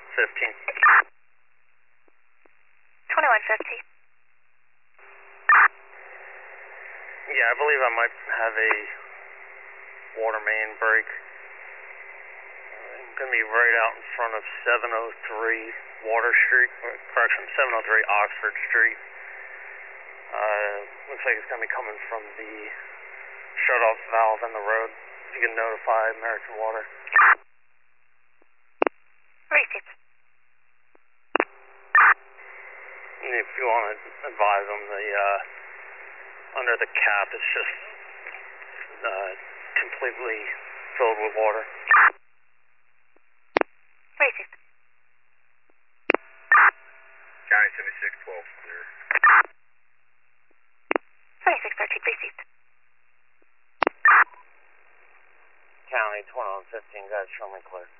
15. 2150. Yeah, I believe I might have a water main break. I'm going to be right out in front of 703 Water Street, correction, 703 Oxford Street. Looks like it's going to be coming from the shut-off valve in the road. If you can notify American Water. Received. And if you want to advise them, under the cap it's just completely filled with water. Received. County 7612, clear. 2613, received. County 2115, guys, show me clear.